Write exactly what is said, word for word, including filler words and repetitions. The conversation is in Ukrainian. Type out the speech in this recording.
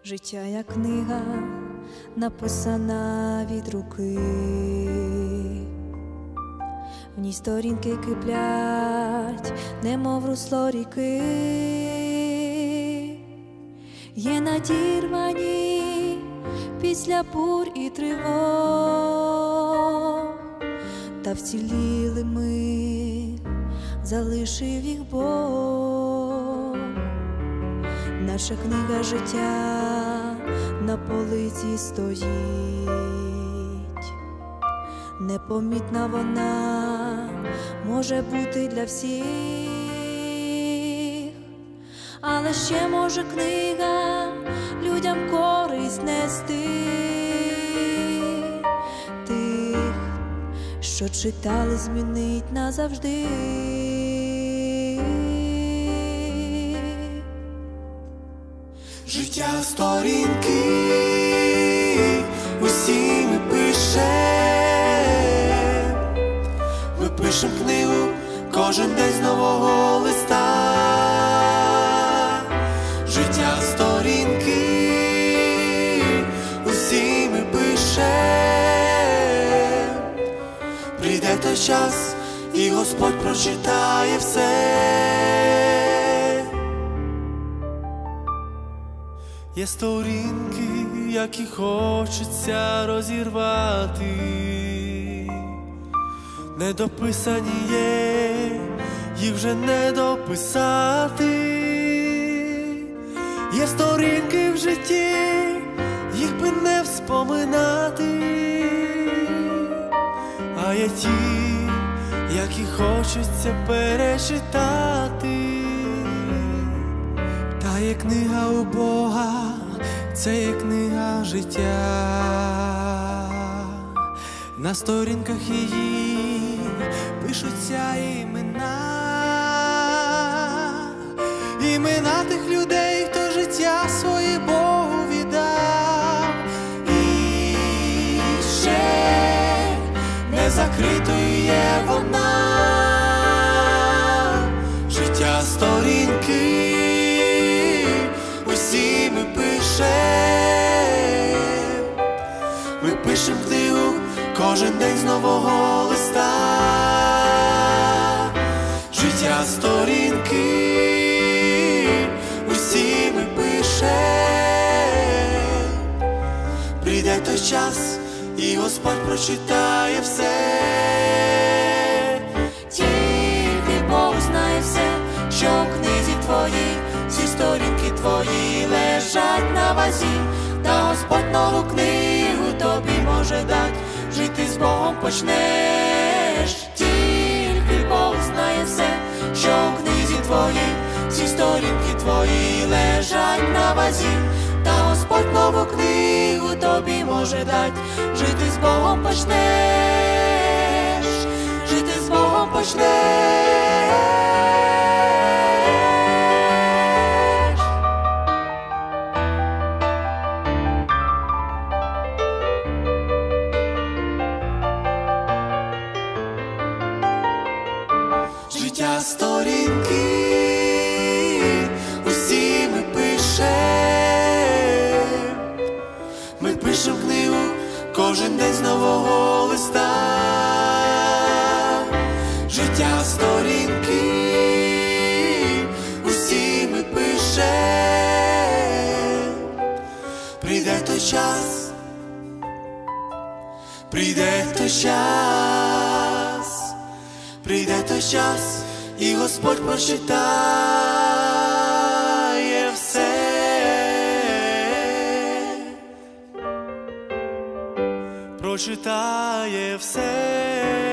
Життя як книга, написана від руки. В ній сторінки киплять, немов русло ріки. Є надірвані після бур і тривог, та вціліли ми, залишив їх Бог. Наша книга життя на полиці стоїть, непомітна вона може бути для всіх, але ще може книга людям користь нести. Тих, що читали, змінить назавжди. Життя сторінки, усі ми пишем, ми пишем книгу кожен день з нового листа. Життя сторінки, усі ми пишем, прийде той час, і Господь прочитає все. Є сторінки, які хочеться розірвати, недописані є, їх вже не дописати. Є сторінки в житті, їх би не вспоминати, а є ті, які хочеться перечитати. Та є книга у Бога, це є книга життя. На сторінках її пишуться імена, імена тих людей, хто життя своє Богу віддав. І ще не закритою є вона, життя сторінки, усі ми пишем, ми пишем книгу кожен день з нового листа. Життя сторінки, усі ми пишем, прийде той час, і Господь прочитає все. Тільки Бог знає все, що в книзі твоїй, всі сторінки твої лежать на вазі, та Господь нову книгу тобі може дать, жити з Богом почнеш. Тільки Бог знає все, що в книзі твоїй, всі сторінки твої лежать на вазі, та Господь нову книгу тобі може дать, жити з Богом почнеш, жити з Богом почнеш. Життя сторінки, усі ми пишем, ми пишем книгу кожен день з нового листа. Життя сторінки, усі ми пишем, прийде той час, прийде той час, прийде той час, і Господь прочитає все. Прочитає все.